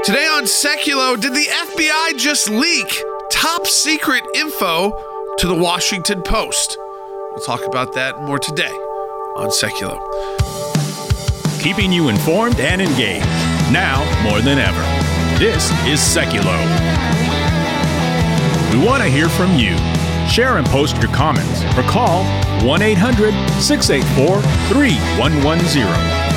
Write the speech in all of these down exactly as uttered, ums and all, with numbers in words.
Today on Seculo, did the F B I just leak top secret info to the Washington Post? We'll talk about that and more today on Seculo. Keeping you informed and engaged, now more than ever. This is Seculo. We want to hear from you. Share and post your comments or call one eight hundred, six eight four, three one one zero.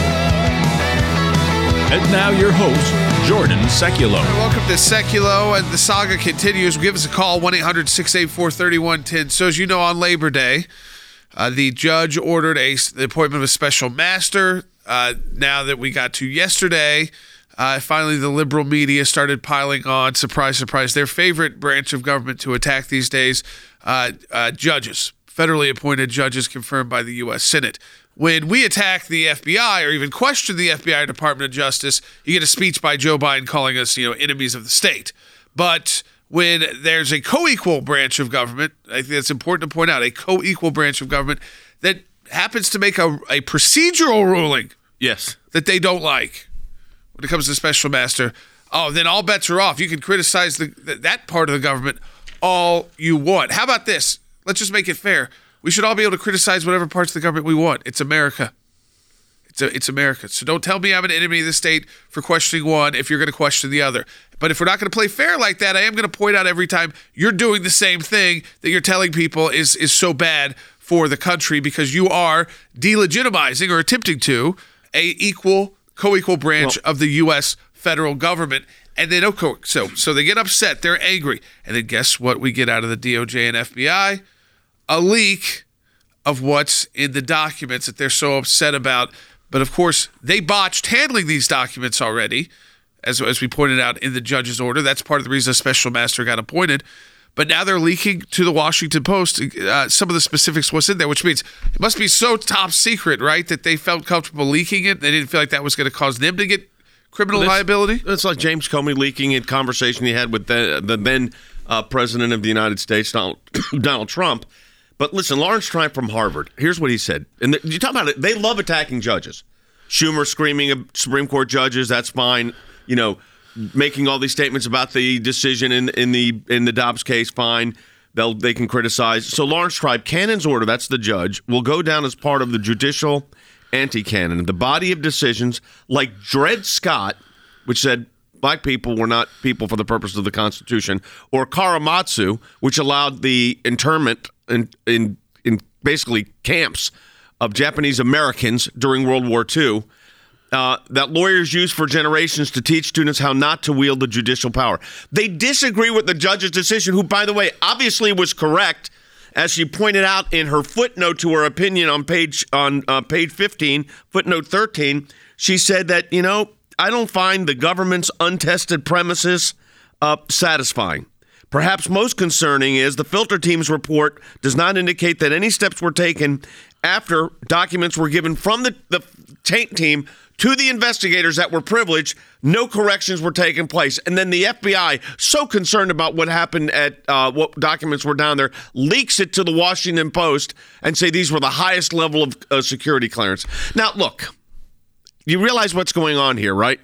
And now your host, Jordan Seculo. Welcome to Seculo, and the saga continues. Give us a call, one eight hundred, six eight four, three one one zero. So as you know, on Labor Day, uh, the judge ordered a, the appointment of a special master. Uh, now that we got to yesterday, uh, finally the liberal media started piling on, surprise, surprise, their favorite branch of government to attack these days, uh, uh, judges, federally appointed judges confirmed by the U S Senate. When we attack the F B I or even question the F B I Department of Justice, you get a speech by Joe Biden calling us, you know, enemies of the state. But when there's a co-equal branch of government, I think it's important to point out, a co-equal branch of government that happens to make a, a procedural ruling, yes, that they don't like when it comes to special master, oh, then all bets are off. You can criticize the, that part of the government all you want. How about this? Let's just make it fair. We should all be able to criticize whatever parts of the government we want. It's America. It's a, it's America. So don't tell me I'm an enemy of the state for questioning one if you're going to question the other. But if we're not going to play fair like that, I am going to point out every time you're doing the same thing that you're telling people is is so bad for the country, because you are delegitimizing or attempting to a equal, co-equal branch well, of the U S federal government. And they don't co- so so they get upset, they're angry, and then guess what we get out of the D O J and F B I? A leak of what's in the documents that they're so upset about. But of course, they botched handling these documents already, as as we pointed out in the judge's order. That's part of the reason a special master got appointed. But now they're leaking to the Washington Post uh, some of the specifics what's in there, which means it must be so top secret, right, that they felt comfortable leaking it. They didn't feel like that was going to cause them to get criminal well, liability. It's like James Comey leaking a conversation he had with the, the then uh, president of the United States, Donald, Donald Trump. But listen, Lawrence Tribe from Harvard, here's what he said. And the, you talk about it, they love attacking judges. Schumer screaming at Supreme Court judges, that's fine. You know, making all these statements about the decision in in the in the Dobbs case, fine. They'll they can criticize. So Lawrence Tribe, Cannon's order, that's the judge, will go down as part of the judicial anti-canon, the body of decisions like Dred Scott, which said black people were not people for the purpose of the Constitution, or Karematsu, which allowed the internment in in, in basically camps of Japanese Americans during World War Two. Uh, that lawyers used for generations to teach students how not to wield the judicial power. They disagree with the judge's decision, who, by the way, obviously was correct, as she pointed out in her footnote to her opinion on page on uh, page fifteen, footnote thirteen. She said that, you know, I don't find the government's untested premises uh, satisfying. Perhaps most concerning is the filter team's report does not indicate that any steps were taken after documents were given from the, the taint team to the investigators that were privileged. No corrections were taking place. And then the F B I, so concerned about what happened at uh, what documents were down there, leaks it to the Washington Post and say these were the highest level of uh, security clearance. Now, look, you realize what's going on here, right?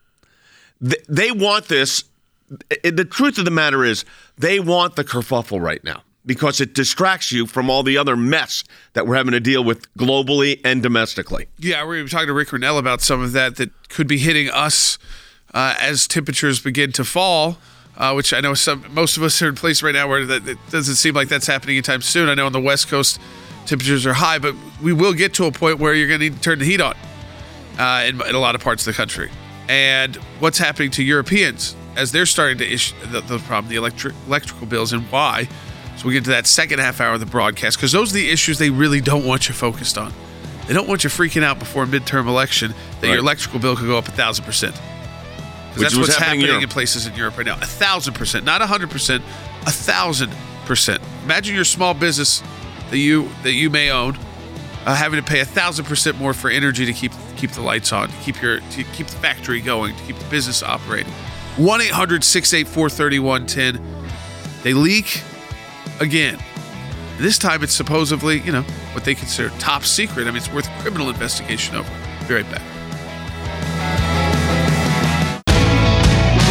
Th- they want this. The truth of the matter is they want the kerfuffle right now, because it distracts you from all the other mess that we're having to deal with globally and domestically. Yeah, we were talking to Rick Renell about some of that that could be hitting us uh, as temperatures begin to fall, uh, which I know some most of us are in a place right now where that, it doesn't seem like that's happening anytime soon. I know on the West Coast temperatures are high, but we will get to a point where you're going to need to turn the heat on uh, in, in a lot of parts of the country. And what's happening to Europeans as they're starting to issue the, the problem, the electric electrical bills, and why. So we get to that second half hour of the broadcast, because those are the issues they really don't want you focused on. They don't want you freaking out before a midterm election that right. your electrical bill could go up a thousand percent. Because that's what's happening, happening in places in Europe right now. A thousand percent, not a hundred percent, a thousand percent. Imagine your small business that you that you may own uh, having to pay a thousand percent more for energy to keep keep the lights on, to keep your to keep the factory going, to keep the business operating. one eight hundred, six eight four, three one one zero. They leak again. This time it's supposedly, you know, what they consider top secret. I mean, it's worth a criminal investigation over. Be right back.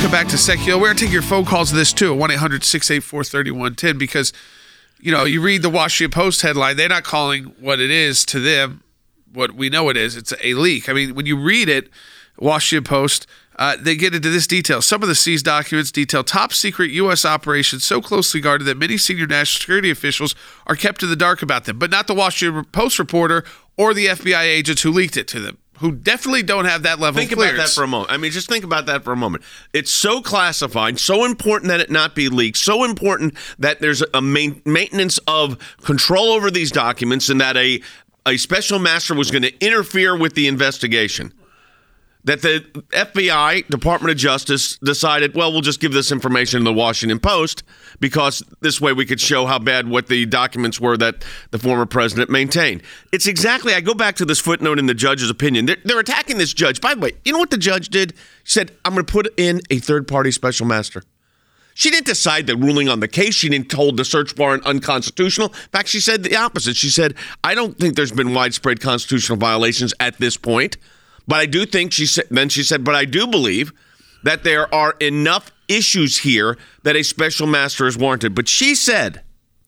come back to Secchio. We're going to take your phone calls to this too, one eight hundred six eight four three one one zero because, you know, you read the Washington Post headline, they're not calling what it is to them what we know it is. It's a leak. I mean, when you read it, Washington Post, uh, they get into this detail. Some of the seized documents detail top secret U S operations so closely guarded that many senior national security officials are kept in the dark about them, but not the Washington Post reporter or the F B I agents who leaked it to them, who definitely don't have that level think of clearance. Think about that for a moment. I mean, just think about that for a moment. It's so classified, so important that it not be leaked, so important that there's a main, maintenance of control over these documents and that a, a special master was going to interfere with the investigation. That the F B I, Department of Justice, decided, well, we'll just give this information to the Washington Post because this way we could show how bad what the documents were that the former president maintained. It's exactly, I go back to this footnote in the judge's opinion. They're, they're attacking this judge. By the way, you know what the judge did? She said, I'm going to put in a third-party special master. She didn't decide the ruling on the case. She didn't hold the search warrant unconstitutional. In fact, she said the opposite. She said, I don't think there's been widespread constitutional violations at this point. But I do think, she said, then she said, but I do believe that there are enough issues here that a special master is warranted. But she said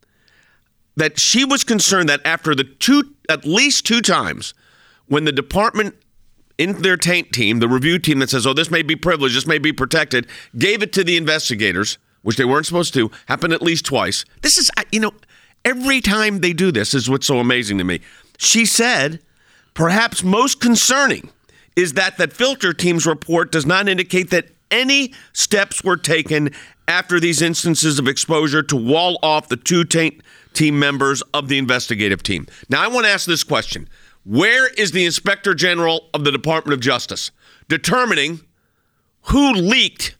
that she was concerned that after the two, at least two times, when the department in their taint team, the review team that says, oh, this may be privileged, this may be protected, gave it to the investigators, which they weren't supposed to, happened at least twice. This is, you know, every time they do this is what's so amazing to me. She said, perhaps most concerning is that that filter team's report does not indicate that any steps were taken after these instances of exposure to wall off the two taint team members of the investigative team. Now, I want to ask this question. Where is the Inspector General of the Department of Justice determining who leaked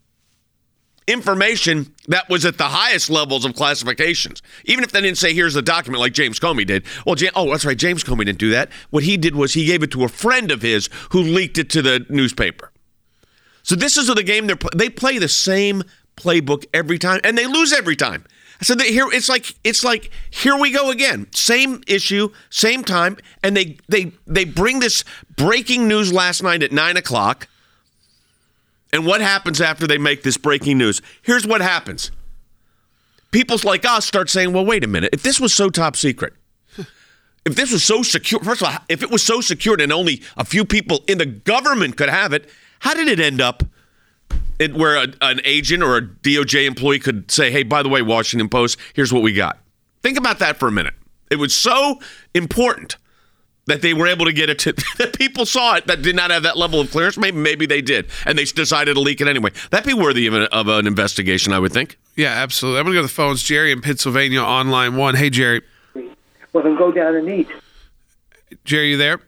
information that was at the highest levels of classifications? Even if they didn't say, here's the document like James Comey did. Well, oh, that's right, James Comey didn't do that. What he did was he gave it to a friend of his who leaked it to the newspaper. So this is the game. They're, they play the same playbook every time, and they lose every time. So they, here it's like it's like here we go again. Same issue, same time, and they they they bring this breaking news last night at nine o'clock. And what happens after they make this breaking news? Here's what happens. People like us start saying, well, wait a minute. If this was so top secret, if this was so secure, first of all, if it was so secured and only a few people in the government could have it, how did it end up it, where a, an agent or a D O J employee could say, hey, by the way, Washington Post, here's what we got. Think about that for a minute. It was so important that they were able to get it to, that people saw it that did not have that level of clearance. Maybe maybe they did, and they decided to leak it anyway. That'd be worthy of an, of an investigation, I would think. Yeah, absolutely. I'm going to go to the phones. Jerry in Pennsylvania on line one. Hey, Jerry. Well, then go down and eat. Jerry, you there?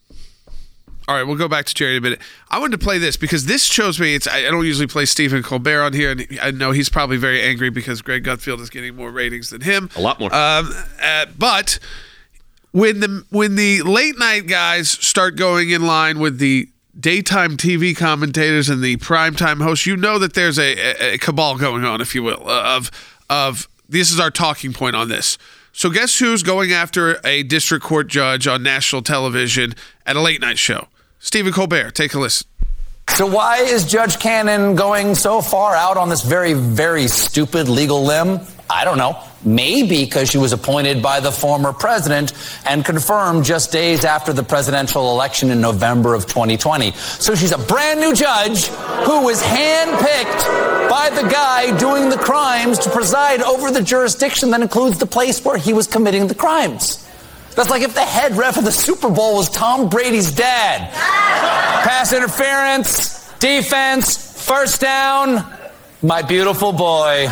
All right, we'll go back to Jerry in a minute. I wanted to play this because this shows me, it's. I don't usually play Stephen Colbert on here, and I know he's probably very angry because Greg Gutfeld is getting more ratings than him. A lot more. Um, uh, but... When the when the late night guys start going in line with the daytime T V commentators and the primetime hosts, you know that there's a, a, a cabal going on, if you will, of of this is our talking point on this. So guess who's going after a district court judge on national television at a late night show? Stephen Colbert. Take a listen. So why is Judge Cannon going so far out on this very, very stupid legal limb? I don't know. Maybe because she was appointed by the former president and confirmed just days after the presidential election in November of twenty twenty. So she's a brand new judge who was handpicked by the guy doing the crimes to preside over the jurisdiction that includes the place where he was committing the crimes. That's like if the head ref of the Super Bowl was Tom Brady's dad. Pass interference, defense, first down, my beautiful boy.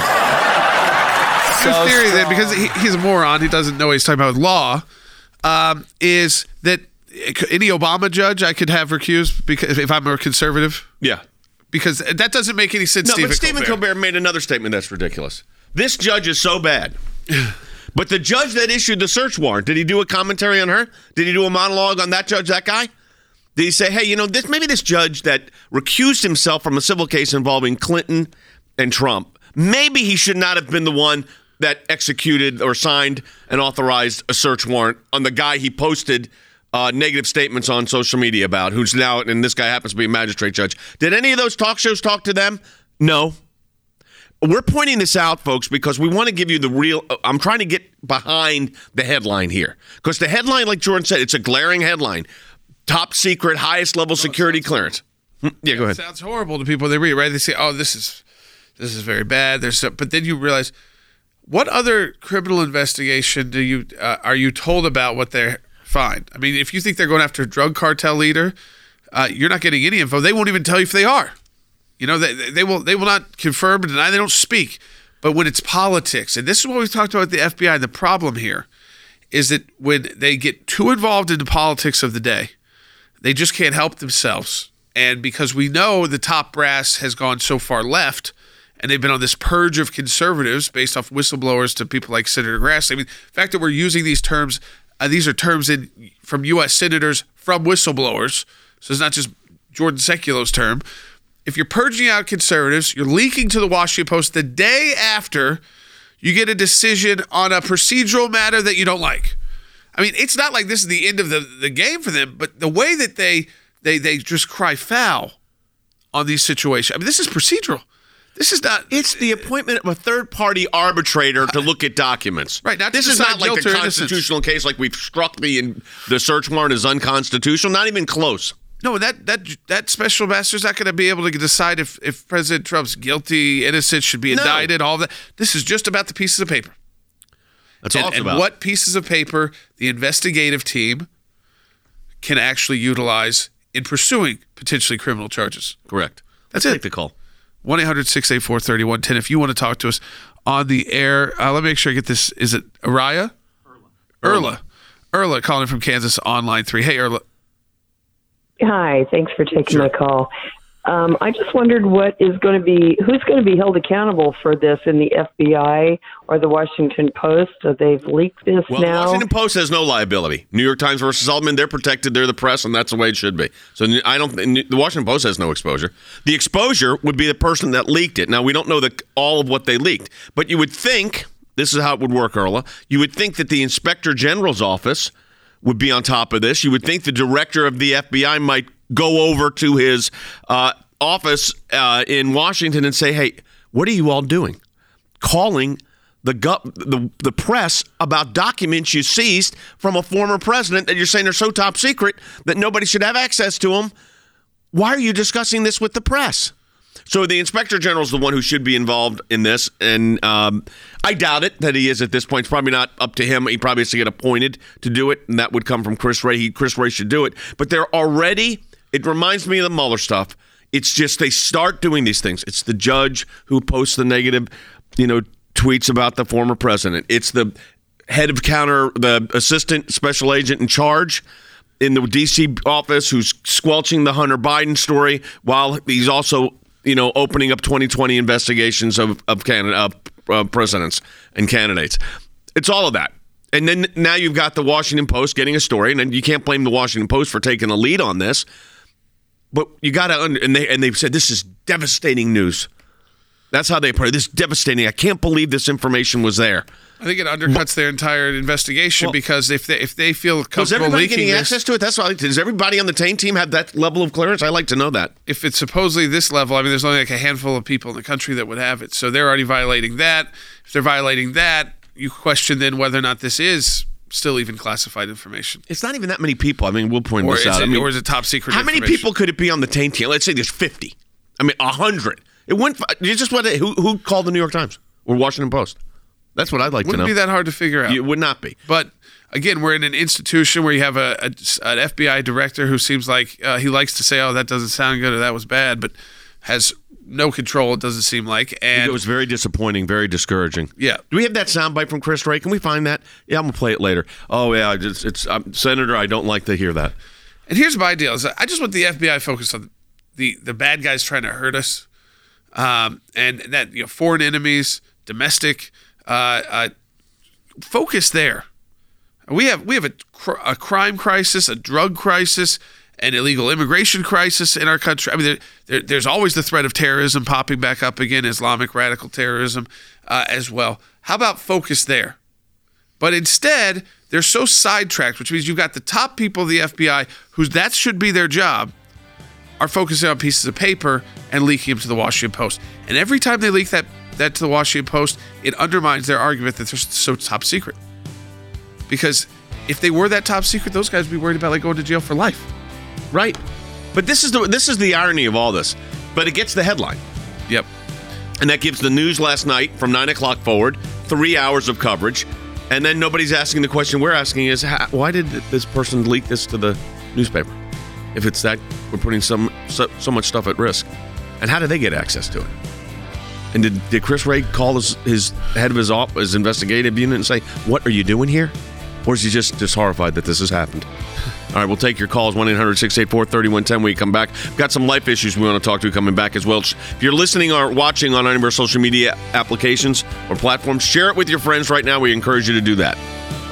His so theory strong. That because he, he's a moron, he doesn't know what he's talking about with law, um, is that any Obama judge I could have recused because if I'm a conservative. Yeah. Because that doesn't make any sense. No, Stephen but Stephen Colbert. Colbert made another statement that's ridiculous. This judge is so bad. But the judge that issued the search warrant, did he do a commentary on her? Did he do a monologue on that judge, that guy? Did he say, hey, you know, this maybe this judge that recused himself from a civil case involving Clinton and Trump, maybe he should not have been the one that executed or signed and authorized a search warrant on the guy he posted uh, negative statements on social media about, who's now, and this guy happens to be a magistrate judge. Did any of those talk shows talk to them? No. We're pointing this out, folks, because we want to give you the real. I'm trying to get behind the headline here. Because the headline, like Jordan said, it's a glaring headline. Top secret, highest level security clearance. Yeah, yeah, go ahead. It sounds horrible to people when they read, right? They say, oh, this is this is very bad. There's, so, But then you realize, what other criminal investigation do you uh, are you told about what they're find? I mean, if you think they're going after a drug cartel leader, uh, you're not getting any info. They won't even tell you if they are. You know, they, they will they will not confirm or deny. They don't speak. But when it's politics, and this is what we've talked about with the F B I, the problem here is that when they get too involved in the politics of the day, they just can't help themselves. And because we know the top brass has gone so far left, and they've been on this purge of conservatives based off whistleblowers to people like Senator Grassley. I mean, the fact that we're using these terms, uh, these are terms in from U S senators from whistleblowers, so it's not just Jordan Sekulo's term. If you're purging out conservatives, you're leaking to the Washington Post the day after you get a decision on a procedural matter that you don't like. I mean, it's not like this is the end of the, the game for them, but the way that they they they just cry foul on these situations. I mean, this is procedural. This is not. It's the appointment of a third-party arbitrator to look at documents. Right. Not this is not like the constitutional case, like we've struck the in, the search warrant as unconstitutional. Not even close. No, that that that special master's not going to be able to decide if, if President Trump's guilty, innocent, should be indicted, no. all that. This is just about the pieces of paper. That's and, all it's and about. what pieces of paper the investigative team can actually utilize in pursuing potentially criminal charges. Correct. That's Let's it. Take the call. one eight hundred six eight four three one one zero. If you want to talk to us on the air, uh, let me make sure I get this. Is it Araya? Erla. Erla. Erla calling from Kansas on line three. Hey, Erla. Hi, thanks for taking Sure. my call. Um, I just wondered what is going to be, who's going to be held accountable for this in the F B I or the Washington Post? So they've leaked this well, now. The Washington Post has no liability. New York Times versus Altman, they're protected. They're the press, and that's the way it should be. So I don't. The Washington Post has no exposure. The exposure would be the person that leaked it. Now we don't know the, all of what they leaked, but you would think this is how it would work, Erla. You would think that the Inspector General's office would be on top of this. You would think the director of the F B I might go over to his uh, office uh, in Washington and say, hey, what are you all doing? Calling the, gu- the the press about documents you seized from a former president that you're saying are so top secret that nobody should have access to them. Why are you discussing this with the press? So the Inspector General is the one who should be involved in this, and um, I doubt it that he is at this point. It's probably not up to him. He probably has to get appointed to do it, and that would come from Chris Wray. He, Chris Wray should do it. But they're already, it reminds me of the Mueller stuff. It's just they start doing these things. It's the judge who posts the negative, you know, tweets about the former president. It's the head of counter, the assistant special agent in charge in the D C office who's squelching the Hunter Biden story while he's also, you know, opening up twenty twenty investigations of of, Canada, of uh, presidents and candidates. It's all of that. And then now you've got the Washington Post getting a story, and you can't blame the Washington Post for taking a lead on this. But you got to, under, and they and they've said this is devastating news. That's how they put it. This is devastating. I can't believe this information was there. I think it undercuts their entire investigation well, because if they if they feel comfortable was everybody leaking getting this, access to it? That's what I like to, does everybody on the Tain team have that level of clearance? I like to know that. If it's supposedly this level, I mean, there's only like a handful of people in the country that would have it. So they're already violating that. If they're violating that, you question then whether or not this is still even classified information. It's not even that many people. I mean, we'll point or this is out. It, I mean, or is it top secret How many people could it be on the Tain team? Let's say there's fifty. I mean, one hundred. It went. You just want to, who who called the New York Times or Washington Post? That's what I'd like Wouldn't to know. Wouldn't be that hard to figure out. It would not be. But again, we're in an institution where you have a, a an F B I director who seems like uh, he likes to say, "Oh, that doesn't sound good," or "That was bad," but has no control. It doesn't seem like. And it was very disappointing, very discouraging. Yeah. Do we have that soundbite from Chris Wray? Can we find that? Yeah, I'm gonna play it later. Oh yeah, it's, it's um, Senator. I don't like to hear that. And here's my deal: is I just want the F B I focused on the the bad guys trying to hurt us. Um, and that, you know, foreign enemies, domestic, uh, uh, focus there. We have we have a, cr- a crime crisis, a drug crisis, an illegal immigration crisis in our country. I mean, there, there, there's always the threat of terrorism popping back up again, Islamic radical terrorism uh, as well. How about focus there? But instead, they're so sidetracked, which means you've got the top people of the F B I, whose that should be their job. are focusing on pieces of paper and leaking them to the Washington Post. And every time they leak that, that to the Washington Post, it undermines their argument that they're so top secret. Because if they were that top secret, those guys would be worried about like going to jail for life. Right. But this is the this is the irony of all this. But it gets the headline. Yep. And that gives the news last night from nine o'clock forward, three hours of coverage. And then nobody's asking the question we're asking is, how, why did this person leak this to the newspaper? If it's that we're putting some so, so much stuff at risk. And how did they get access to it? And did, did Chris Wray call his, his head of his, op, his investigative unit and say, what are you doing here? Or is he just, just horrified that this has happened? All right, we'll take your calls, one eight hundred six eight four three one one zero when we come back. We've got some life issues we want to talk to coming back as well. If you're listening or watching on any of our social media applications or platforms, share it with your friends right now. We encourage you to do that.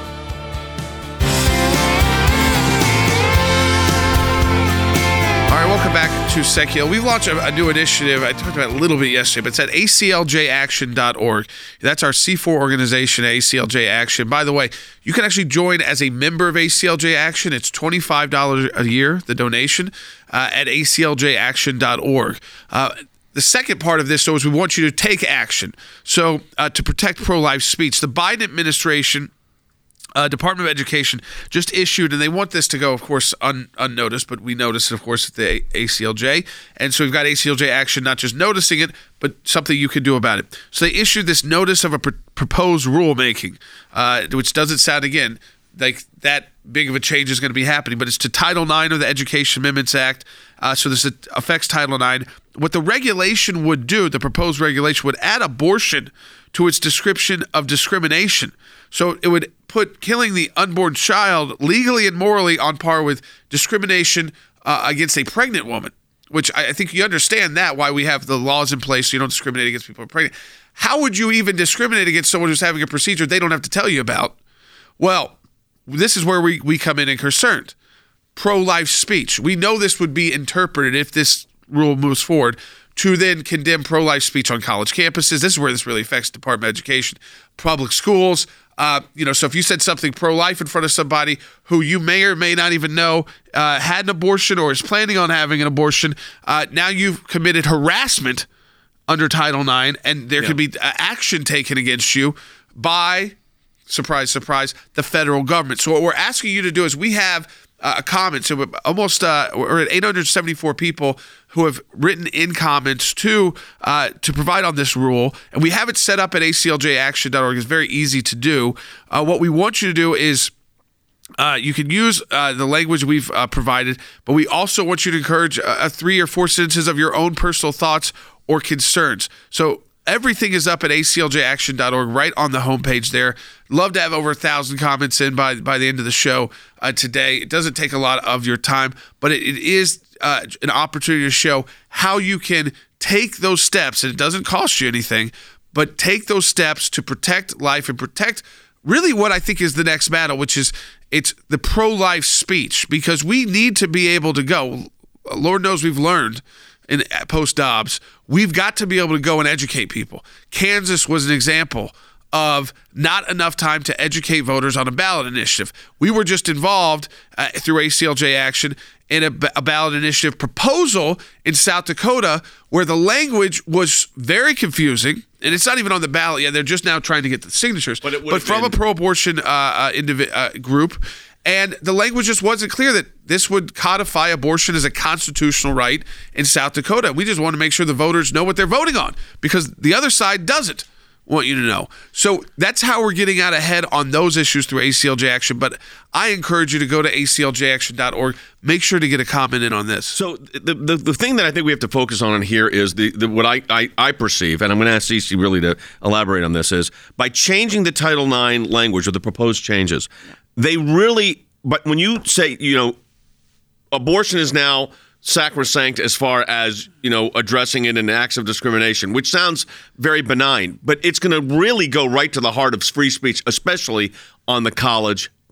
All right, welcome back to Secular. We've launched a, a new initiative. I talked about it a little bit yesterday, but it's at A C L J action dot org. That's our C four organization, A C L J Action. By the way, you can actually join as a member of A C L J Action. It's twenty-five dollars a year, the donation, uh, at A C L J action dot org. Uh, the second part of this, though, is we want you to take action. So uh, to protect pro-life speech, the Biden administration Uh, Department of Education just issued, and they want this to go, of course, un- unnoticed, but we notice it, of course, at the A C L J. And so we've got A C L J Action, not just noticing it, but something you can do about it. So they issued this notice of a pr- proposed rulemaking, uh, which doesn't sound, again, like that big of a change is going to be happening, but it's to Title nine of the Education Amendments Act. Uh, so this affects Title nine. What the regulation would do, the proposed regulation, would add abortion to its description of discrimination. So it would put killing the unborn child legally and morally on par with discrimination uh, against a pregnant woman, which I, I think you understand that, why we have the laws in place so you don't discriminate against people who are pregnant. How would you even discriminate against someone who's having a procedure they don't have to tell you about? Well, this is where we, we come in and concerned. Pro-life speech. We know this would be interpreted, if this rule moves forward, to then condemn pro-life speech on college campuses. This is where this really affects Department of Education, public schools. Uh, you know, so if you said something pro-life in front of somebody who you may or may not even know uh, had an abortion or is planning on having an abortion, uh, now you've committed harassment under Title nine, and there yeah. could be uh, action taken against you by, surprise, surprise, the federal government. So what we're asking you to do is we have uh, a comment. So we're almost uh, we're at eight hundred seventy-four people who have written in comments to uh, to provide on this rule, and we have it set up at A C L J action dot org. It's very easy to do. Uh, what we want you to do is uh, you can use uh, the language we've uh, provided, but we also want you to encourage a, a three or four sentences of your own personal thoughts or concerns. So everything is up at A C L J action dot org, right on the homepage there. Love to have over a thousand comments in by by the end of the show uh, today. It doesn't take a lot of your time, but it, it is uh, an opportunity to show how you can take those steps, and it doesn't cost you anything, but take those steps to protect life and protect really what I think is the next battle, which is it's the pro-life speech, because we need to be able to go. Lord knows we've learned in post-Dobbs, we've got to be able to go and educate people. Kansas was an example of not enough time to educate voters on a ballot initiative. We were just involved uh, through A C L J Action in a, a ballot initiative proposal in South Dakota where the language was very confusing, and it's not even on the ballot yet. They're just now trying to get the signatures. But, it but from been- a pro-abortion uh, uh, indivi- uh, group, and the language just wasn't clear that this would codify abortion as a constitutional right in South Dakota. We just want to make sure the voters know what they're voting on, because the other side doesn't want you to know. So that's how we're getting out ahead on those issues through A C L J Action. But I encourage you to go to A C L J action dot org. Make sure to get a comment in on this. So the the, the thing that I think we have to focus on here is the, the what I, I, I perceive, and I'm going to ask Cece really to elaborate on this, is by changing the Title nine language or the proposed changes, they really, but when you say, you know, abortion is now sacrosanct as far as, you know, addressing it in acts of discrimination, which sounds very benign, but it's going to really go right to the heart of free speech, especially on the college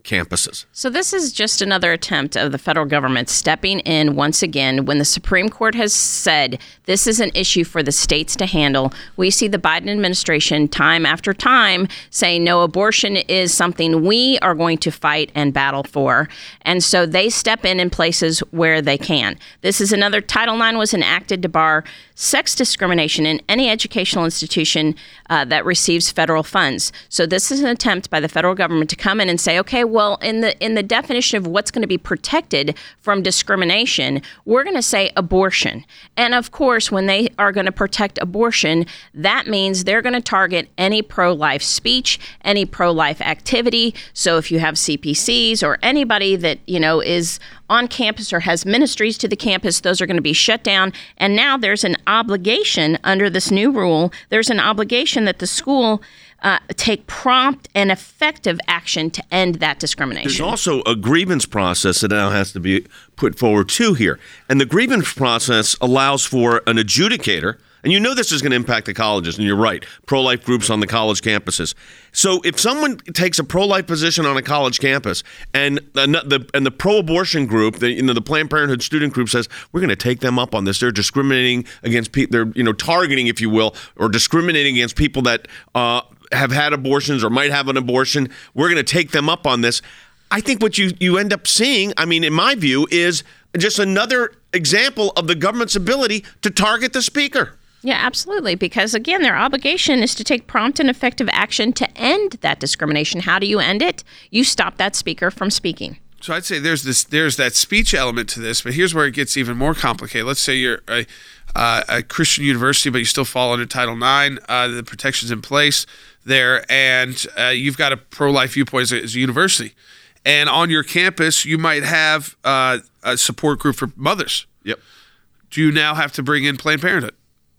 campuses. So this is just another attempt of the federal government stepping in once again when the Supreme Court has said this is an issue for the states to handle. We see the Biden administration time after time saying no, abortion is something we are going to fight and battle for. And so they step in in places where they can. This is another Title nine was enacted to bar sex discrimination in any educational institution uh, that receives federal funds. So this is an attempt by the federal government to come in and say, okay, well, in the in the definition of what's going to be protected from discrimination, we're going to say abortion. And of course, when they are going to protect abortion, that means they're going to target any pro-life speech, any pro-life activity. So if you have C P Cs or anybody that, you know, is on campus or has ministries to the campus, those are going to be shut down. And now there's an obligation under this new rule. There's an obligation that the school uh, take prompt and effective action to end that discrimination. There's also a grievance process that now has to be put forward too here. And the grievance process allows for an adjudicator. And you know this is going to impact the colleges, and you're right, pro-life groups on the college campuses. So if someone takes a pro-life position on a college campus and the, the and the pro-abortion group, the, you know, the Planned Parenthood student group says, we're going to take them up on this. They're discriminating against people, they're, you know, targeting, if you will, or discriminating against people that uh, have had abortions or might have an abortion. We're going to take them up on this. I think what you, you end up seeing, I mean, in my view, is just another example of the government's ability to target the speaker. Yeah, absolutely. Because, again, their obligation is to take prompt and effective action to end that discrimination. How do you end it? You stop that speaker from speaking. So I'd say there's this, there's that speech element to this, but here's where it gets even more complicated. Let's say you're a, uh, a Christian university, but you still fall under Title nine. Uh, the protections in place there, and uh, you've got a pro-life viewpoint as a, as a university. And on your campus, you might have uh, a support group for mothers. Yep. Do you now have to bring in Planned Parenthood?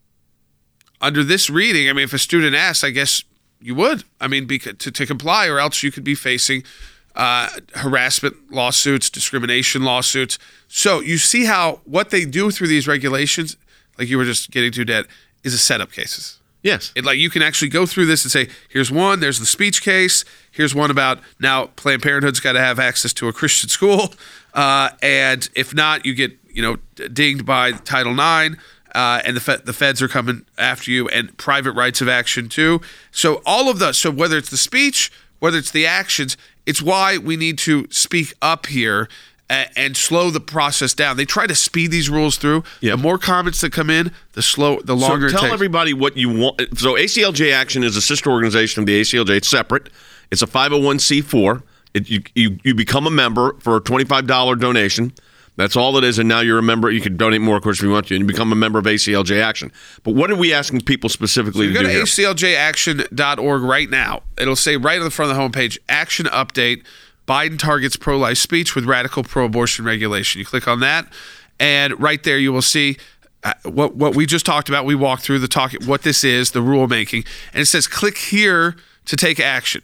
Under this reading, I mean, if a student asks, I guess you would. I mean, because, to, to comply, or else you could be facing uh, harassment lawsuits, discrimination lawsuits. So you see how what they do through these regulations, like you were just getting to, Dad, is a setup cases. Yes. It, like you can actually go through this and say, here's one, there's the speech case, here's one about now Planned Parenthood's got to have access to a Christian school, uh, and if not, you get, you know, dinged by Title nine. Uh, and the Fed, the feds are coming after you, and private rights of action too. So all of those. So whether it's the speech, whether it's the actions, it's why we need to speak up here and, and slow the process down. They try to speed these rules through. Yep. The more comments that come in, the slow, the longer. So tell it takes. everybody what you want. So A C L J Action is a sister organization of the A C L J. It's separate. It's a five oh one c four. It, you, you you become a member for a twenty-five dollars donation. That's all it is, and now you're a member. You can donate more, of course, if you want to, and you become a member of A C L J Action. But what are we asking people specifically so you to go do to here? A C L J action dot org right now. It'll say right on the front of the homepage, Action Update, Biden targets pro-life speech with radical pro-abortion regulation. You click on that, and right there you will see uh, what what we just talked about. We walked through the talk, what this is, the rulemaking, and it says click here to take action.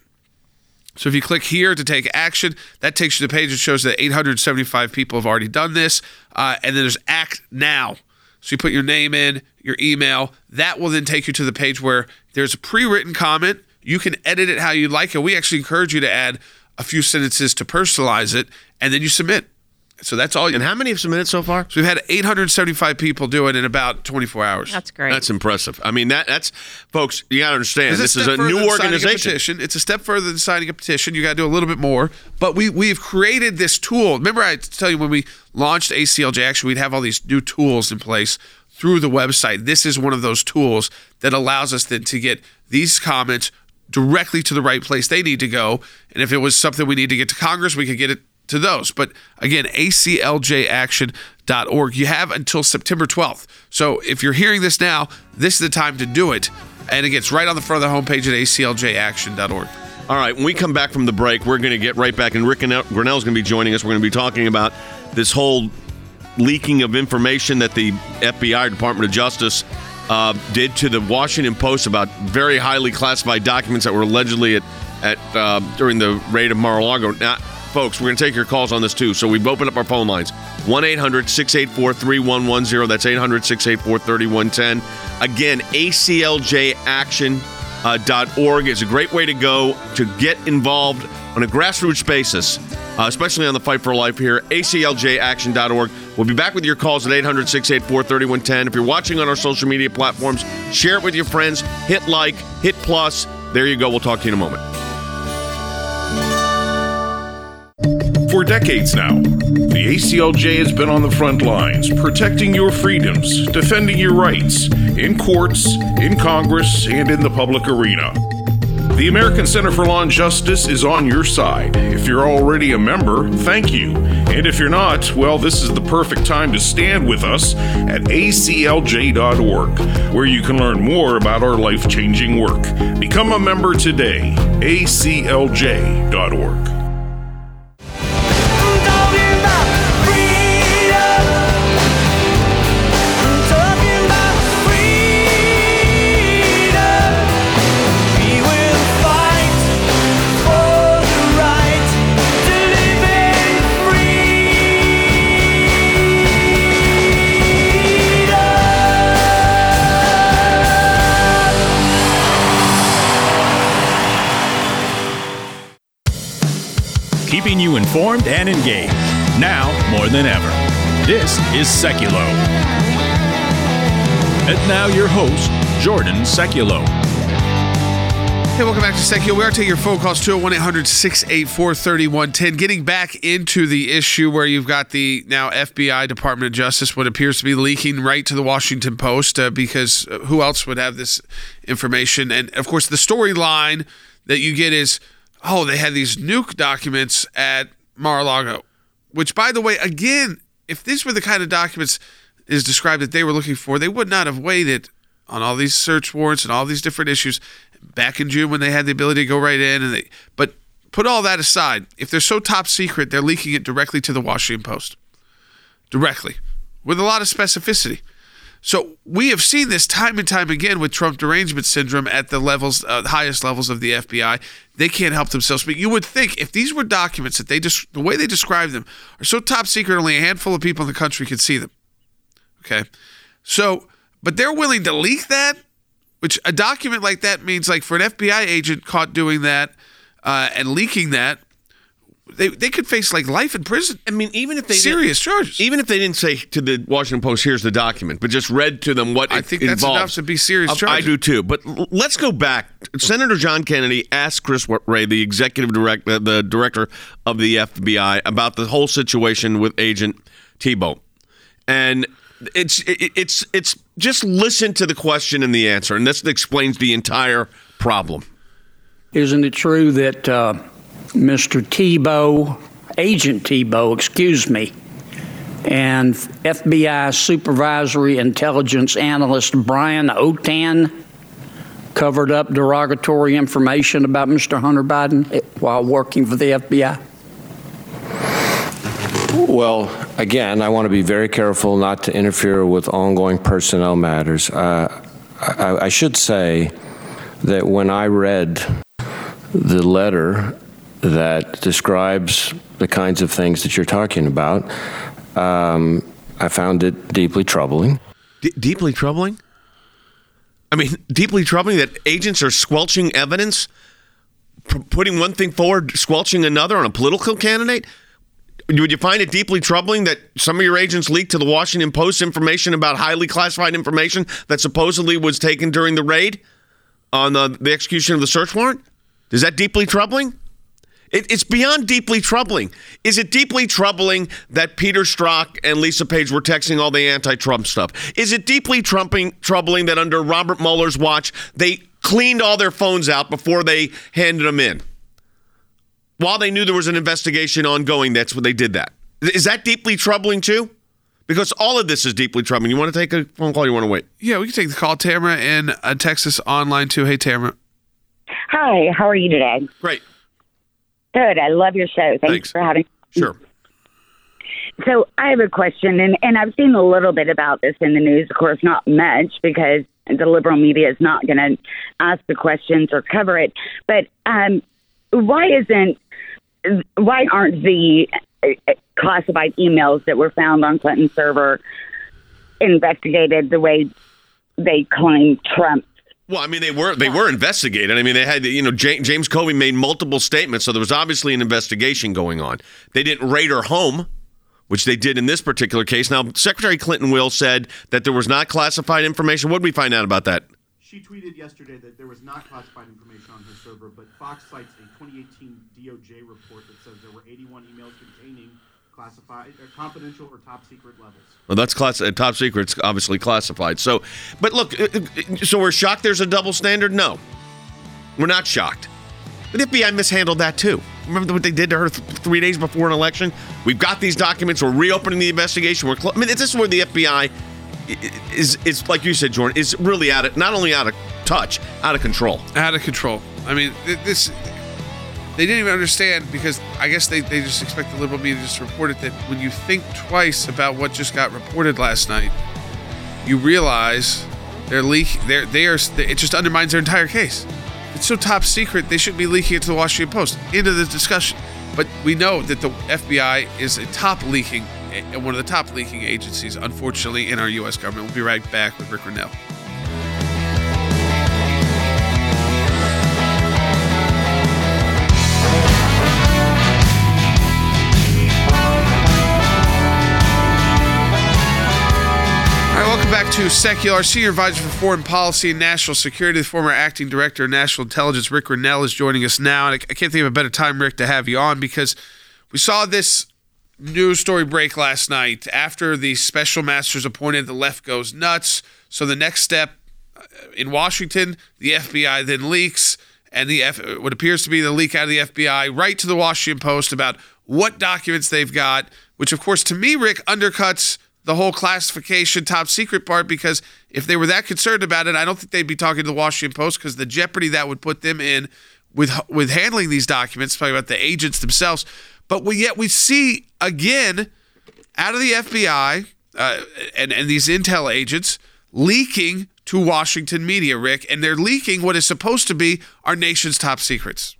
So if you click here to take action, that takes you to the page that shows that eight hundred seventy-five people have already done this. Uh, and then there's Act Now. So you put your name in, your email. That will then take you to the page where there's a pre-written comment. You can edit it how you like it. We actually encourage you to add a few sentences to personalize it, and then you submit. So that's all. And how many have submitted so far? So we've had eight hundred seventy-five people do it in about twenty-four hours. That's great. That's impressive. I mean, that that's, folks, you got to understand, It's this is step a further new than signing a organization. petition. It's a step further than signing a petition. You got to do a little bit more. But we, we've created this tool. Remember I tell you when we launched A C L J Action, we'd have all these new tools in place through the website. This is one of those tools that allows us then to get these comments directly to the right place they need to go. And if it was something we need to get to Congress, we could get it to those. But again, A C L J action dot org. You have until September twelfth. So if you're hearing this now, this is the time to do it. And it gets right on the front of the homepage at A C L J action dot org. All right, when we come back from the break, we're going to get right back, and Rick Grenell is going to be joining us. We're going to be talking about this whole leaking of information that the F B I, Department of Justice, uh, did to the Washington Post about very highly classified documents that were allegedly at, at uh, during the raid of Mar-a-Lago. Now, folks, we're going to take your calls on this too. So we've opened up our phone lines. one eight hundred six eight four three one one zero. That's eight hundred six eight four three one one zero. Again, A C L J action dot org is a great way to go to get involved on a grassroots basis, uh, especially on the fight for life here. A C L J action dot org. We'll be back with your calls at eight hundred, six eight four, three one one zero. If you're watching on our social media platforms, share it with your friends. Hit like, hit plus. There you go. We'll talk to you in a moment. For decades now, the A C L J has been on the front lines, protecting your freedoms, defending your rights, in courts, in Congress, and in the public arena. The American Center for Law and Justice is on your side. If you're already a member, thank you. And if you're not, well, this is the perfect time to stand with us at A C L J dot org, where you can learn more about our life-changing work. Become a member today. A C L J dot org. Keeping you informed and engaged, now more than ever. This is Seculo. And now your host, Jordan Seculo. Hey, welcome back to Seculo. We are taking your phone calls, two oh one, eight hundred, six eight four, three one one zero. Getting back into the issue where you've got the now F B I, Department of Justice, what appears to be leaking right to the Washington Post, uh, because who else would have this information? And, of course, the storyline that you get is, oh, they had these nuke documents at Mar-a-Lago, which, by the way, again, if these were the kind of documents is described that they were looking for, they would not have waited on all these search warrants and all these different issues back in June when they had the ability to go right in. And they, but put all that aside. If they're so top secret, they're leaking it directly to the Washington Post. Directly. With a lot of specificity. So we have seen this time and time again with Trump derangement syndrome at the levels, uh, the highest levels of the F B I. They can't help themselves. But you would think if these were documents that they just, the way they describe them are so top secret, only a handful of people in the country could see them. Okay. So, but they're willing to leak that, which a document like that means, like, for an F B I agent caught doing that uh, and leaking that, They they could face like life in prison. I mean, even if they serious charges, even if they didn't say to the Washington Post, "Here's the document," but just read to them what I it think that's involves. enough to be serious charges. I do too. But l- let's go back. Senator John Kennedy asked Chris Wray, the executive director, the director of the F B I, about the whole situation with Agent Thibault, and it's it, it's it's just listen to the question and the answer, and this explains the entire problem. Isn't it true that uh, Mister Thibault, Agent Thibault, excuse me, and F B I Supervisory Intelligence Analyst Brian Otan covered up derogatory information about Mister Hunter Biden while working for the F B I? Well, again, I want to be very careful not to interfere with ongoing personnel matters. Uh, I, I should say that when I read the letter that describes the kinds of things that you're talking about, um, I found it deeply troubling. D- deeply troubling? I mean, deeply troubling that agents are squelching evidence, p- putting one thing forward, squelching another on a political candidate? Would you find it deeply troubling that some of your agents leaked to the Washington Post information about highly classified information that supposedly was taken during the raid on the, the execution of the search warrant? Is that deeply troubling? It, it's beyond deeply troubling. Is it deeply troubling that Peter Strzok and Lisa Page were texting all the anti-Trump stuff? Is it deeply trumping, troubling that under Robert Mueller's watch, they cleaned all their phones out before they handed them in? While they knew there was an investigation ongoing, that's when they did that. Is that deeply troubling too? Because all of this is deeply troubling. You want to take a phone call or you want to wait? Yeah, we can take the call. Tamara in uh, Texas online too. Hey, Tamara. Hi, how are you today? Great. Good. I love your show. Thanks, Thanks. for having me. Sure. So I have a question, and, and I've seen a little bit about this in the news. Of course, not much, because the liberal media is not going to ask the questions or cover it. But um, why isn't, why aren't the classified emails that were found on Clinton's server investigated the way they claim Trump Well, I mean, they were they were investigated. I mean, they had, you know, James Comey made multiple statements, so there was obviously an investigation going on. They didn't raid her home, which they did in this particular case. Now, Secretary Clinton Will said that there was not classified information. What did we find out about that? She tweeted yesterday that there was not classified information on her server, but Fox cites a twenty eighteen D O J report that says there were eighty-one emails containing classified, or confidential or top secret levels. Well, that's class, uh, top secret. It's obviously classified. So, but look, uh, so we're shocked there's a double standard? No, we're not shocked. The F B I mishandled that too. Remember what they did to her th- three days before an election? We've got these documents. We're reopening the investigation. We're cl- I mean, this is where the F B I is, is like you said, Jordan, is really out of, not only out of touch, out of control. Out of control. I mean, this, they didn't even understand, because I guess they, they just expect the liberal media to just report it, that when you think twice about what just got reported last night, you realize they're leak, they're, they are, it just undermines their entire case. It's so top secret, they shouldn't be leaking it to the Washington Post. Into the discussion. But we know that the F B I is a top leaking, one of the top leaking agencies, unfortunately, in our U S government. We'll be right back with Rick Grenell. Welcome back to Secular. Senior Advisor for Foreign Policy and National Security, the former Acting Director of National Intelligence, Rick Grenell, is joining us now. And I can't think of a better time, Rick, to have you on, because we saw this news story break last night. After the special master's appointed, the left goes nuts. So the next step in Washington, the F B I then leaks, and the F- what appears to be the leak out of the F B I right to the Washington Post about what documents they've got, which, of course, to me, Rick, undercuts the whole classification top secret part, because if they were that concerned about it, I don't think they'd be talking to the Washington Post, because the jeopardy that would put them in with with handling these documents, talking about the agents themselves. But we, yet we see, again, out of the F B I uh, and, and these intel agents leaking to Washington media, Rick, and they're leaking what is supposed to be our nation's top secrets.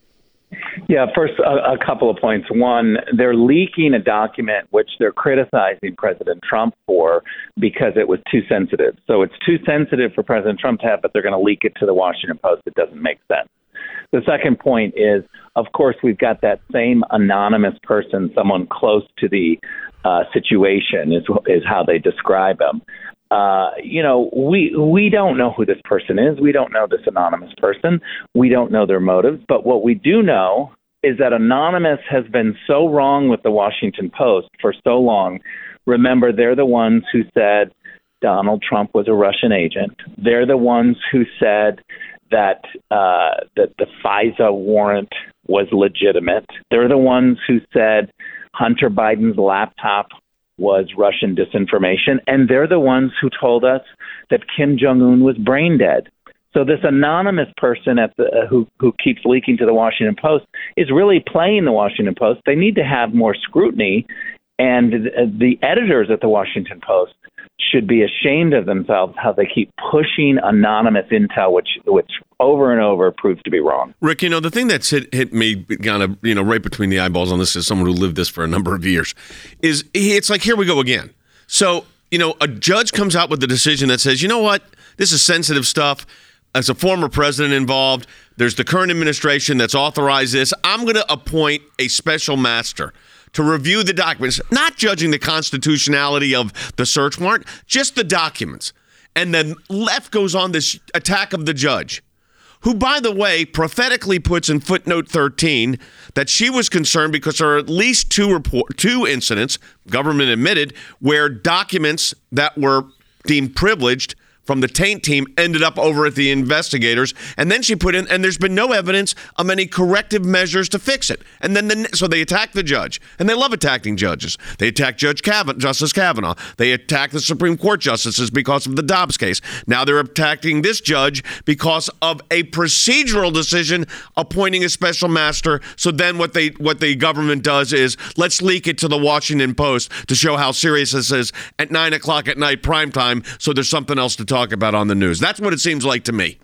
Yeah, first, a, a couple of points. One, they're leaking a document which they're criticizing President Trump for because it was too sensitive. So it's too sensitive for President Trump to have, but they're going to leak it to the Washington Post. It doesn't make sense. The second point is, of course, we've got that same anonymous person, someone close to the uh, situation is, is how they describe him. Uh, you know, we we don't know who this person is. We don't know this anonymous person. We don't know their motives. But what we do know is that Anonymous has been so wrong with the Washington Post for so long. Remember, they're the ones who said Donald Trump was a Russian agent. They're the ones who said that uh, that the FISA warrant was legitimate. They're the ones who said Hunter Biden's laptop was Russian disinformation, and they're the ones who told us that Kim Jong-un was brain dead. So this anonymous person at the uh, who who keeps leaking to the Washington Post is really playing the Washington Post. They need to have more scrutiny, and the, the editors at the Washington Post should be ashamed of themselves how they keep pushing anonymous intel, which which over and over proves to be wrong. Rick, you know, the thing that's hit, hit me kind of, you know, right between the eyeballs on this, as someone who lived this for a number of years, is it's like, here we go again. So, you know, a judge comes out with a decision that says, you know what, this is sensitive stuff. As a former president involved, there's the current administration that's authorized this. I'm going to appoint a special master to review the documents, not judging the constitutionality of the search warrant, just the documents. And then left goes on this attack of the judge, who, by the way, prophetically puts in footnote thirteen that she was concerned because there are at least two report, two incidents, government admitted, where documents that were deemed privileged from the taint team ended up over at the investigators. And then she put in, and there's been no evidence of any corrective measures to fix it. And then, the, so they attack the judge. And they love attacking judges. They attack Judge Kavanaugh, Justice Kavanaugh. They attack the Supreme Court justices because of the Dobbs case. Now they're attacking this judge because of a procedural decision appointing a special master. So then what they what the government does is, let's leak it to the Washington Post to show how serious this is at nine o'clock at night, prime time, so there's something else to talk about on the news. That's what it seems like to me.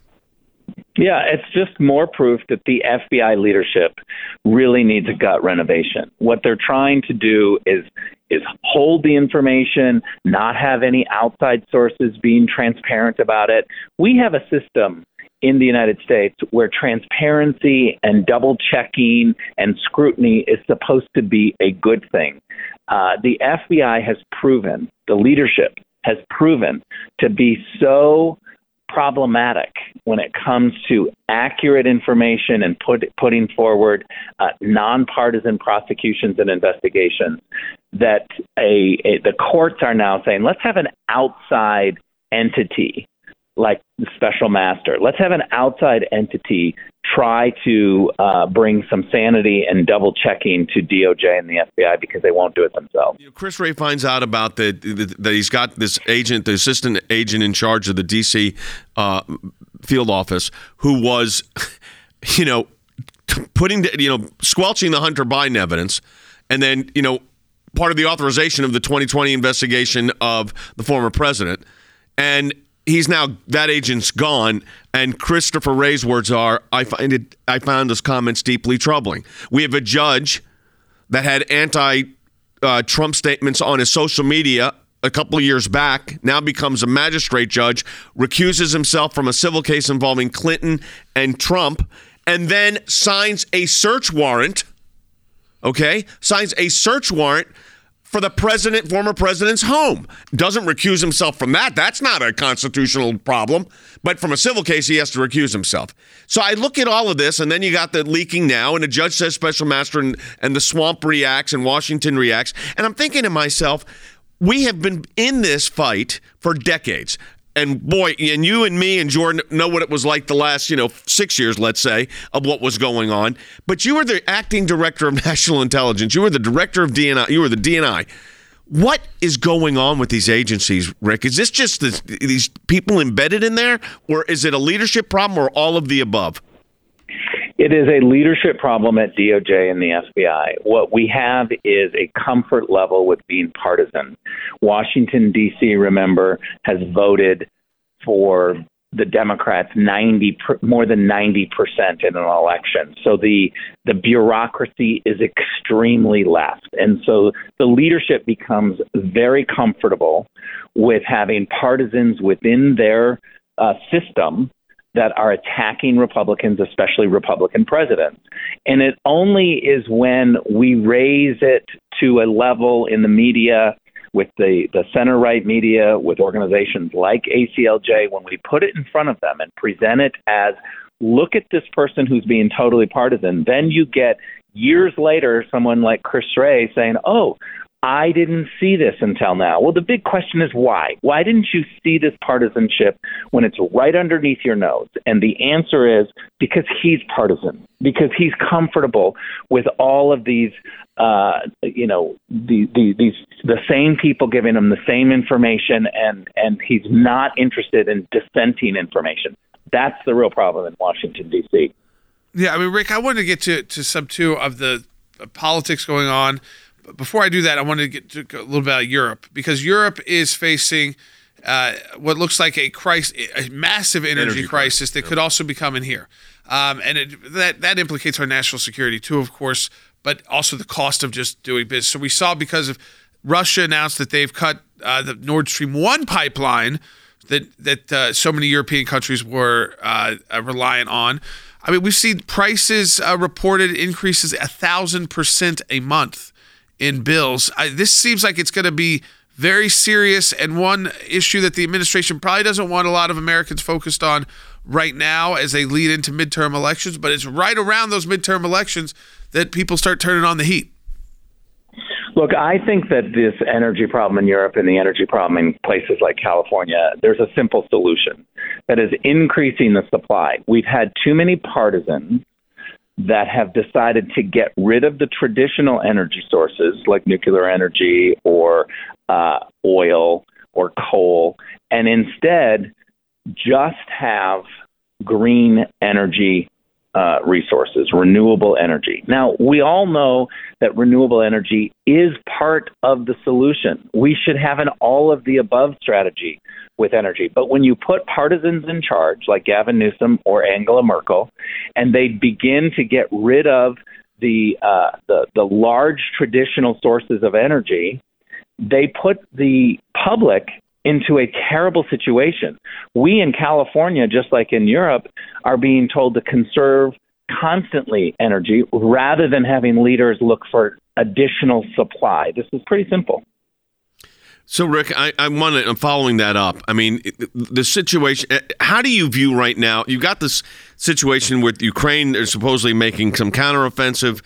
Yeah, it's just more proof that the F B I leadership really needs a gut renovation. What they're trying to do is is hold the information, not have any outside sources being transparent about it. We have a system in the United States where transparency and double checking and scrutiny is supposed to be a good thing. Uh, the F B I has proven, the leadership has proven to be so problematic when it comes to accurate information and put, putting forward uh, nonpartisan prosecutions and investigations that a, a the courts are now saying, let's have an outside entity like the special master. Let's have an outside entity try to uh, bring some sanity and double checking to D O J and the F B I because they won't do it themselves. You know, Chris Wray finds out about the, the that he's got this agent, the assistant agent in charge of the D C uh, field office, who was, you know, putting the, you know, squelching the Hunter Biden evidence, and then, you know, part of the authorization of the twenty twenty investigation of the former president, and he's now, that agent's gone, and Christopher Wray's words are, I find it, I found his comments deeply troubling. We have a judge that had anti-Trump uh, statements on his social media a couple of years back, now becomes a magistrate judge, recuses himself from a civil case involving Clinton and Trump, and then signs a search warrant, okay, signs a search warrant for the president, former president's home. Doesn't recuse himself from that. That's not a constitutional problem. But from a civil case, he has to recuse himself. So I look at all of this, and then you got the leaking now, and the judge says special master, and, and the swamp reacts, and Washington reacts. And I'm thinking to myself, we have been in this fight for decades. And boy, and you and me and Jordan know what it was like the last, you know, six years, let's say, of what was going on. But you were the acting director of national intelligence. You were the director of D N I. You were the D N I. What is going on with these agencies, Rick? Is this just the, these people embedded in there, or is it a leadership problem, or all of the above? It is a leadership problem at D O J and the F B I. What we have is a comfort level with being partisan. Washington, D C, remember, has voted for the Democrats ninety more than ninety percent in an election. So the the bureaucracy is extremely left. And so the leadership becomes very comfortable with having partisans within their uh, system that are attacking Republicans, especially Republican presidents. And it only is when we raise it to a level in the media with the, the center-right media, with organizations like A C L J, when we put it in front of them and present it as, look at this person who's being totally partisan, then you get years later someone like Chris Wray saying, oh, I didn't see this until now. Well, the big question is why? Why didn't you see this partisanship when it's right underneath your nose? And the answer is because he's partisan, because he's comfortable with all of these, uh, you know, the, the, these the same people giving him the same information, and, and he's not interested in dissenting information. That's the real problem in Washington, D C. Yeah, I mean, Rick, I wanted to get to, to some two of the uh, politics going on. Before I do that, I wanted to get to a little bit about Europe, because Europe is facing uh, what looks like a crisis, a massive energy, energy crisis, crisis that yeah. could also be coming here. Um, and it, that, that implicates our national security too, of course, but also the cost of just doing business. So we saw, because of Russia announced that they've cut uh, the Nord Stream one pipeline that, that uh, so many European countries were uh, uh, reliant on. I mean, we've seen prices uh, reported increases a thousand percent a month in bills. I, this seems like it's going to be very serious, and one issue that the administration probably doesn't want a lot of Americans focused on right now as they lead into midterm elections, but it's right around those midterm elections that people start turning on the heat. Look, I think that this energy problem in Europe and the energy problem in places like California, there's a simple solution, that is increasing the supply. We've had too many partisans that have decided to get rid of the traditional energy sources like nuclear energy or uh, oil or coal, and instead just have green energy uh, resources, renewable energy. Now, we all know that renewable energy is part of the solution. We should have an all-of-the-above strategy with energy. But when you put partisans in charge, like Gavin Newsom or Angela Merkel, and they begin to get rid of the uh, the, the large traditional sources of energy, they put the public into a terrible situation. We in California, just like in Europe, are being told to conserve constantly energy rather than having leaders look for additional supply. This is pretty simple. So, Rick, I, I want to, I'm following that up. I mean, the situation, how do you view right now? You've got this situation with Ukraine. They're supposedly making some counteroffensive.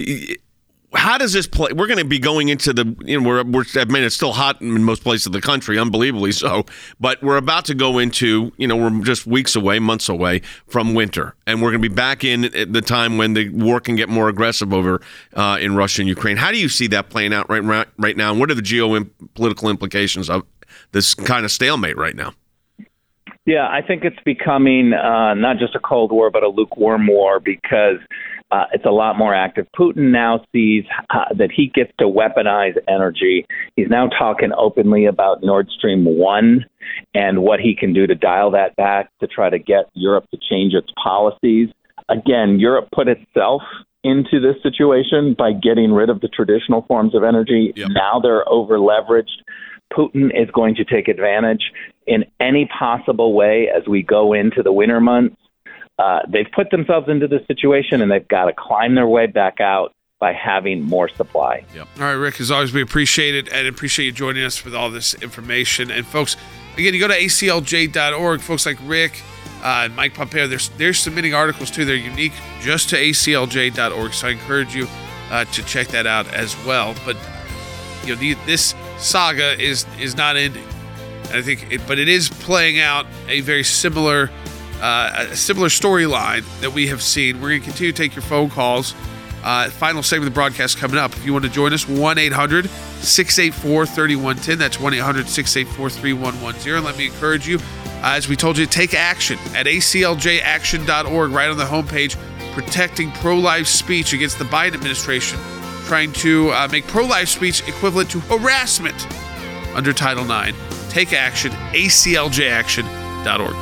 How does this play? We're going to be going into the, you know, we're, we're, I mean, it's still hot in most places of the country, unbelievably so, but we're about to go into, you know, we're just weeks away, months away from winter, and we're going to be back in at the time when the war can get more aggressive over uh, in Russia and Ukraine. How do you see that playing out right, right, right now, and what are the geopolitical implications of this kind of stalemate right now? Yeah, I think it's becoming uh, not just a Cold War, but a lukewarm war because uh, it's a lot more active. Putin now sees uh, that he gets to weaponize energy. He's now talking openly about Nord Stream one and what he can do to dial that back to try to get Europe to change its policies. Again, Europe put itself into this situation by getting rid of the traditional forms of energy. Yep. Now they're over-leveraged. Putin is going to take advantage in any possible way as we go into the winter months. Uh, they've put themselves into this situation, and they've got to climb their way back out by having more supply. Yep. All right, Rick, as always, we appreciate it and appreciate you joining us with all this information. And, folks, again, you go to A C L J dot org. Folks like Rick uh, and Mike Pompeo, they're, they're submitting articles, too. They're unique just to A C L J dot org, so I encourage you uh, to check that out as well. But, you know, the, this saga is is not ending. I think, it, but it is playing out a very similar, uh, a similar storyline that we have seen. We're going to continue to take your phone calls. Uh, final segment of the broadcast coming up. If you want to join us, one eight hundred six eight four three one one zero. That's one eight hundred six eight four three one one zero. And let me encourage you, uh, as we told you, take action at A C L J action dot org, right on the homepage, protecting pro-life speech against the Biden administration, trying to uh, make pro-life speech equivalent to harassment under Title nine. Take action, A C L J action dot org.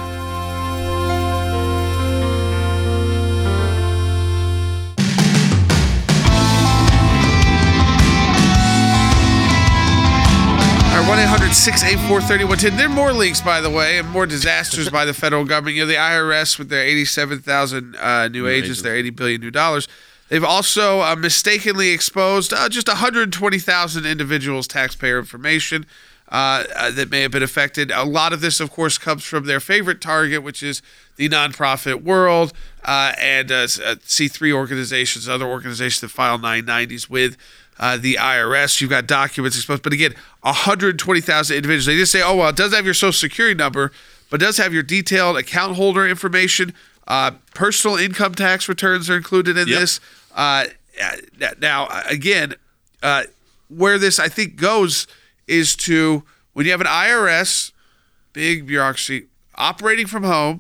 one eight hundred six eight four three one one zero. There are more leaks, by the way, and more disasters by the federal government. You know, the I R S with their eighty-seven thousand uh, new, new agents, agents, their eighty billion dollars new dollars. They've also uh, mistakenly exposed uh, just one hundred twenty thousand individuals' taxpayer information uh, uh, that may have been affected. A lot of this, of course, comes from their favorite target, which is the nonprofit world uh, and uh, C three organizations, other organizations that file nine nineties with Uh, the I R S. You've got documents exposed. But again, one hundred twenty thousand individuals. They just say, oh, well, it does have your social security number, but it does have your detailed account holder information. Uh, personal income tax returns are included in yep. this. Uh, now, again, uh, where this, I think, goes is to when you have an I R S, big bureaucracy, operating from home,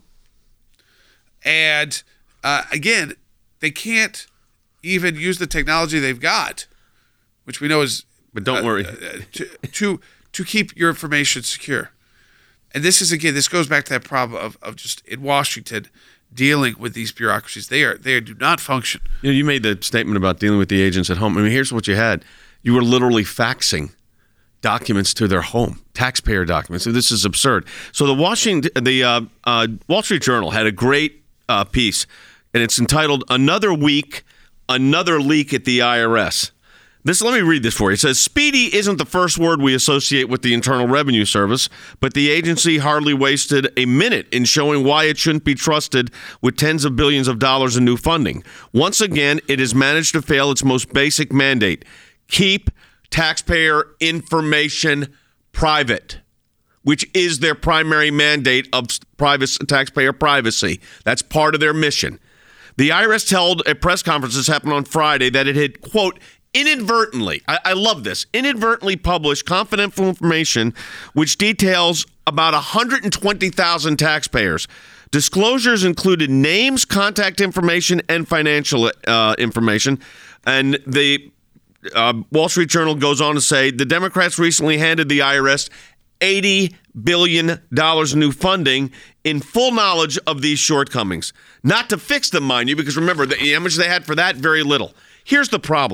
and uh, again, they can't even use the technology they've got, which we know is, but don't uh, worry, uh, to, to to keep your information secure. And this is again, this goes back to that problem of, of just in Washington dealing with these bureaucracies. They are they do not function. You know, you made the statement about dealing with the agents at home. I mean, here's what you had: you were literally faxing documents to their home, taxpayer documents. So this is absurd. So the Washington, the uh, uh, Wall Street Journal had a great uh, piece, and it's entitled "Another Week, Another Leak at the I R S." This, let me read this for you. It says, speedy isn't the first word we associate with the Internal Revenue Service, but the agency hardly wasted a minute in showing why it shouldn't be trusted with tens of billions of dollars in new funding. Once again, it has managed to fail its most basic mandate: keep taxpayer information private, which is their primary mandate of private taxpayer privacy. That's part of their mission. The I R S held a press conference, this happened on Friday, that it had, quote, inadvertently, I, I love this, inadvertently published confidential information which details about one hundred twenty thousand taxpayers. Disclosures included names, contact information, and financial uh, information. And the uh, Wall Street Journal goes on to say the Democrats recently handed the I R S eighty billion dollars in new funding in full knowledge of these shortcomings. Not to fix them, mind you, because remember, the, how much they had for that? Very little. Here's the problem.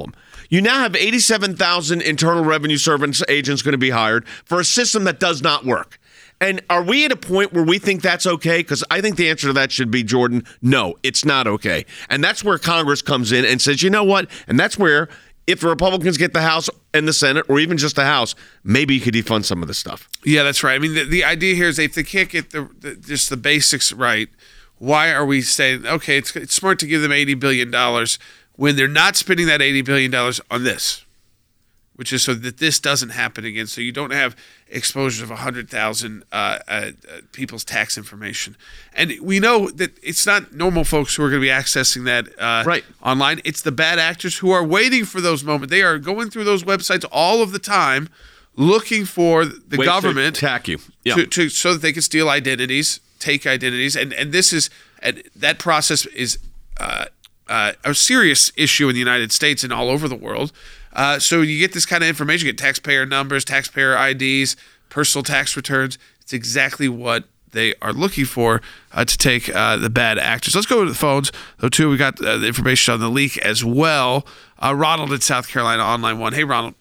You now have eighty-seven thousand Internal Revenue Service agents going to be hired for a system that does not work. And are we at a point where we think that's okay? Because I think the answer to that should be, Jordan, no, it's not okay. And that's where Congress comes in and says, you know what? And that's where, if the Republicans get the House and the Senate, or even just the House, maybe you could defund some of this stuff. Yeah, that's right. I mean, the, the idea here is if they can't get the, the just the basics right, why are we saying, okay, it's, it's smart to give them eighty billion dollars when they're not spending that eighty billion dollars on this, which is so that this doesn't happen again, so you don't have exposure of one hundred thousand uh, uh, people's tax information. And we know that it's not normal folks who are going to be accessing that uh, right. online. It's the bad actors who are waiting for those moments. They are going through those websites all of the time looking for the Ways government to attack you. Yeah. to, to, so that they can steal identities, take identities. And, and this is and that process is uh, uh, a serious issue in the United States and all over the world. Uh, so you get this kind of information, you get taxpayer numbers, taxpayer I Ds, personal tax returns. It's exactly what they are looking for uh, to take uh, the bad actors. Let's go to the phones, though, too. We got uh, the information on the leak as well. Uh, Ronald in South Carolina, on line one. Hey, Ronald.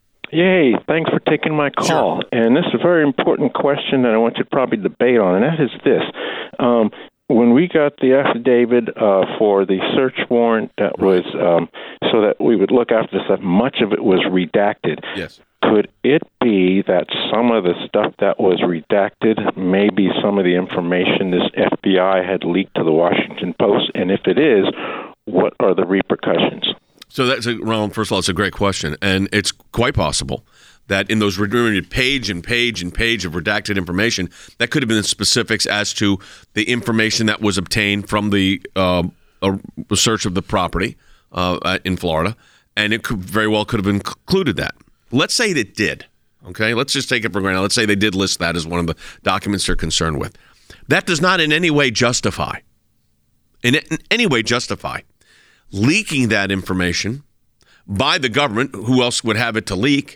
Yay, thanks for taking my call. Sure. And this is a very important question that I want you to probably debate on, and that is this. Um, when we got the affidavit uh, for the search warrant that was um, so that we would look after the stuff, much of it was redacted. Yes. Could it be that some of the stuff that was redacted may be some of the information this F B I had leaked to the Washington Post? And if it is, what are the repercussions? So that's a, Ronald, first of all, it's a great question. And it's quite possible that in those redacted page and page and page of redacted information, that could have been specifics as to the information that was obtained from the uh, uh, search of the property uh, in Florida. And it could very well could have included that. Let's say it did. Okay, let's just take it for granted. Let's say they did list that as one of the documents they're concerned with. That does not in any way justify, in, in any way justify leaking that information by the government, who else would have it to leak,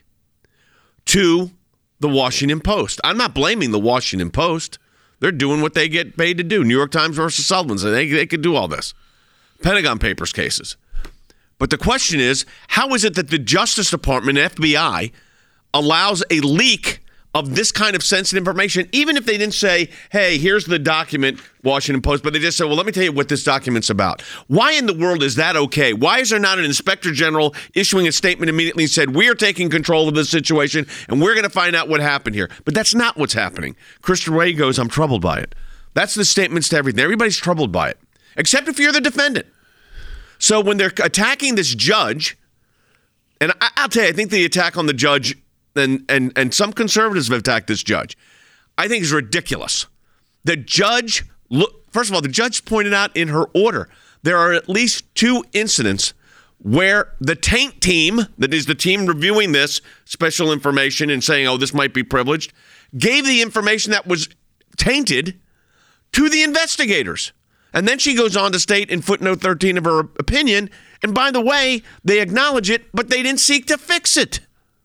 to the Washington Post. I'm not blaming the Washington Post. They're doing what they get paid to do. New York Times versus Sullivan, so they, they could do all this. Pentagon Papers cases. But the question is, how is it that the Justice Department, F B I, allows a leak of this kind of sensitive information, even if they didn't say, hey, here's the document, Washington Post, but they just said, well, let me tell you what this document's about. Why in the world is that okay? Why is there not an inspector general issuing a statement immediately and said, we are taking control of this situation and we're going to find out what happened here? But that's not what's happening. Christopher Wray goes, I'm troubled by it. That's the statements to everything. Everybody's troubled by it, except if you're the defendant. So when they're attacking this judge, and I, I'll tell you, I think the attack on the judge, and, and, and some conservatives have attacked this judge, I think is ridiculous. The judge, look, first of all, the judge pointed out in her order, there are at least two incidents where the taint team, that is the team reviewing this special information and saying, oh, this might be privileged, gave the information that was tainted to the investigators. And then she goes on to state in footnote thirteen of her opinion, and by the way, they acknowledge it, but they didn't seek to fix it.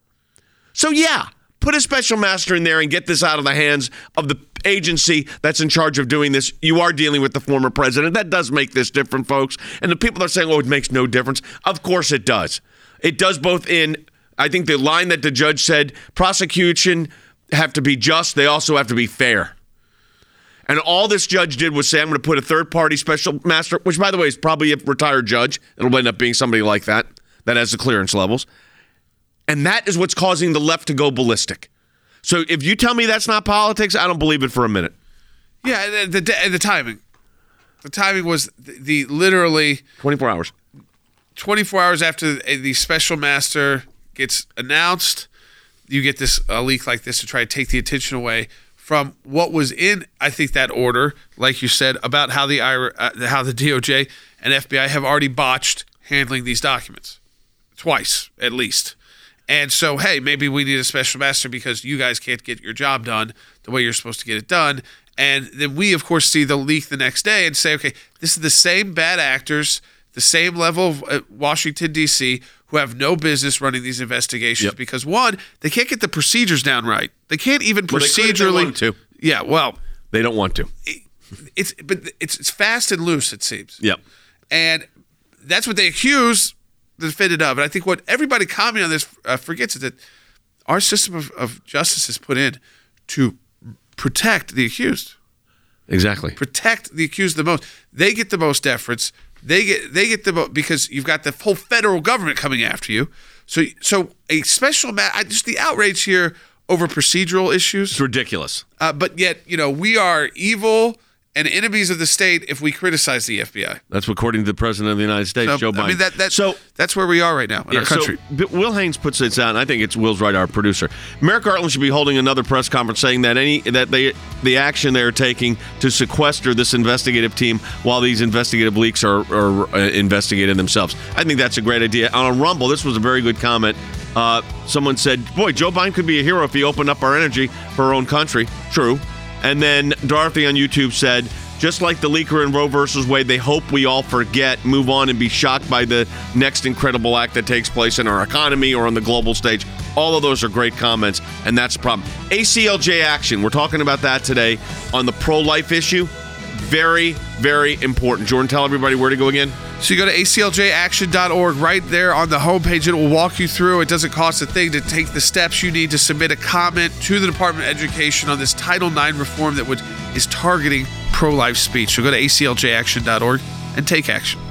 So yeah, put a special master in there and get this out of the hands of the agency that's in charge of doing this. You are dealing with the former president. That does make this different, folks. And the people are saying, oh, it makes no difference. Of course it does. It does both in, I think the line that the judge said, prosecution have to be just, they also have to be fair. And all this judge did was say, I'm going to put a third-party special master, which, by the way, is probably a retired judge. It'll end up being somebody like that, that has the clearance levels. And that is what's causing the left to go ballistic. So if you tell me that's not politics, I don't believe it for a minute. Yeah, the the, the timing. The timing was the, the literally... twenty-four hours. twenty-four hours after the, the special master gets announced, you get this a leak like this to try to take the attention away from what was in, I think, that order, like you said, about how the uh, how the D O J and F B I have already botched handling these documents. Twice, at least. And so, hey, maybe we need a special master because you guys can't get your job done the way you're supposed to get it done. And then we, of course, see the leak the next day and say, okay, this is the same bad actors, the same level of uh, Washington, D C, who have no business running these investigations yep. because, one, they can't get the procedures down right. They can't even well, procedurally. They want to. Yeah, well. They don't want to. It, it's But it's, it's fast and loose, it seems. Yep. And that's what they accuse the defendant of. And I think what everybody commenting on this uh, forgets is that our system of, of justice is put in to protect the accused. Exactly. Protect the accused the most. They get the most deference. They get they get the most because you've got the whole federal government coming after you. So so a special ma- I, just the outrage here over procedural issues. It's ridiculous. Uh, but yet, you know, we are evil and enemies of the state if we criticize the F B I. That's according to the President of the United States, So, Joe Biden. I mean, that, that, so, that's where we are right now in yeah, our country. So Will Haynes puts this out, and I think it's Will's right, our producer. Merrick Garland should be holding another press conference saying that any that they the action they're taking to sequester this investigative team while these investigative leaks are, are uh, investigated themselves. I think that's a great idea. On a Rumble, this was a very good comment. Uh, someone said, boy, Joe Biden could be a hero if he opened up our energy for our own country. True. And then Dorothy on YouTube said, just like the leaker in Roe versus Wade, they hope we all forget, move on, and be shocked by the next incredible act that takes place in our economy or on the global stage. All of those are great comments, and that's the problem. A C L J action. We're talking about that today on the pro-life issue. Very, very important. Jordan, tell everybody where to go again. So you go to A C L J action dot org. Right there on the homepage, it will walk you through. It doesn't cost a thing to take the steps you need to submit a comment to the Department of Education on this Title nine reform that would is targeting pro-life speech. So go to A C L J action dot org and take action.